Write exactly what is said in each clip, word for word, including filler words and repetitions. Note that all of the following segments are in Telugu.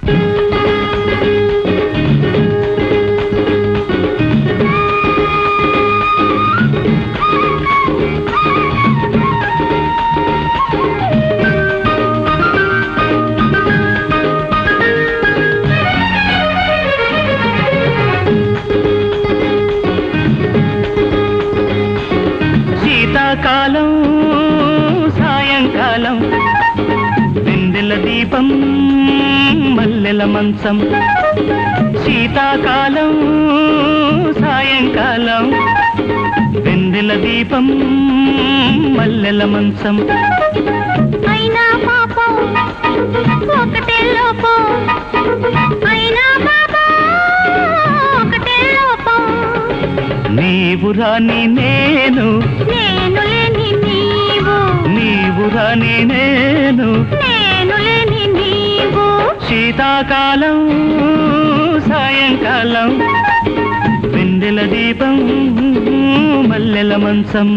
కాలం సాయంకాలం వెన్నెల దీపం మల్లెల మంచం శీతాకాలం సాయంకాలం వెన్నెల దీపం మల్లెల మంచం అయినా పాపం ఒకటే లోపం అయినా పాపం ఒకటే లోపం నీవు రాని నేను నేను లేని నీవు నీవు రాని నేను నేను లేని నీవు శీతాకాలం సాయంకాలం వెన్నెల దీపం మల్లెల మంచం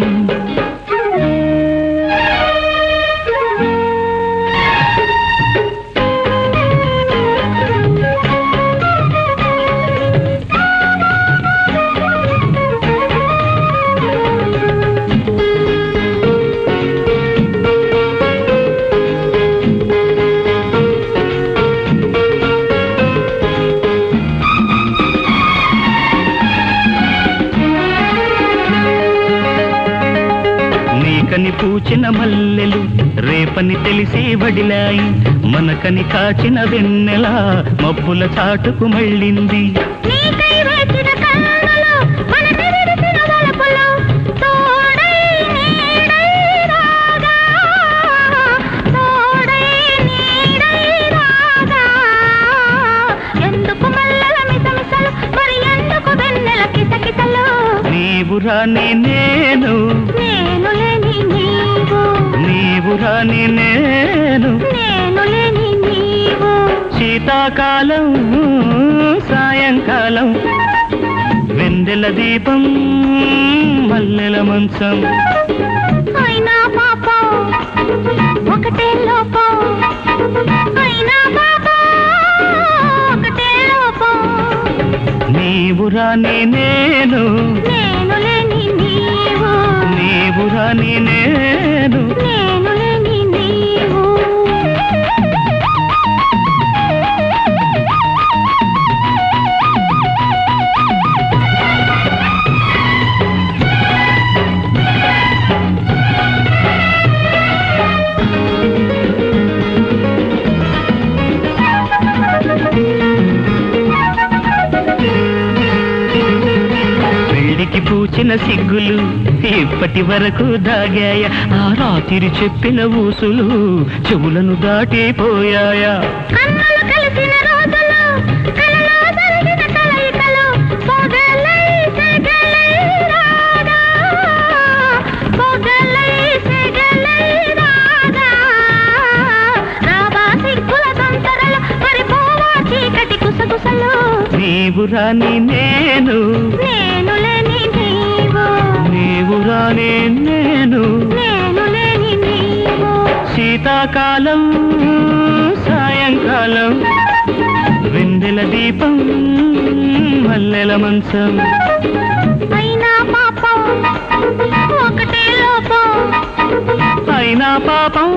నీకని పూచిన మల్లెలు రేపని తెలిసి వడిలాయి మనకని కాచిన వెన్నెల మబ్బుల చాటుకు మళ్ళింది నీకై వేచిన కన్నులు మన నిరిసిన వలపులు తోడై నీడై రాగా తోడై నీడై రాగా ఎందుకు మల్లెల మిసమిసలు మరి ఎందుకు వెన్నెల కిసకిసలు నీవు రాని నేను నేను లేని నీవు నీవు రాని నేను నేను లేని నీవు శీతాకాలం సాయంకాలం వెన్నెల దీపం మల్లెల మంచం అయినా పాపం ఒకటే లోపం అయినా పాపం ఒకటే లోపం నీవు రాని నేను నేను లేని నీవు నీవు రాని నేను నేను లేని నీవు పెళ్లికి పూచిన సిగ్గులు ఇప్పటి వరకు దాగాయ ఆ రాత్రి చెప్పిన ఊసులు చెవులను దాటిపోయాయా కన్నులు కలిసిన రోజులు కలలో జరిగిన కలయికలు పొగలై సెగలై రాగా పొగలై సెగలై రాగా రాబా సిగ్గుల సంతరలు పరిపోవా చీకటి కుసగుసలు నీవు రాని నేను నేను లేని నీవు నీవు రాని నేను నేను లేని నీవు శీతాకాలం సాయంకాలం వెన్నెల దీపం మల్లెల మంచం అయినా పాపం ఒకటే లోపం అయినా పాపం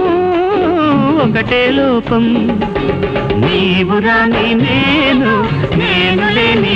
ఒకటే లోపం నీవు రాని నేను నేను లేని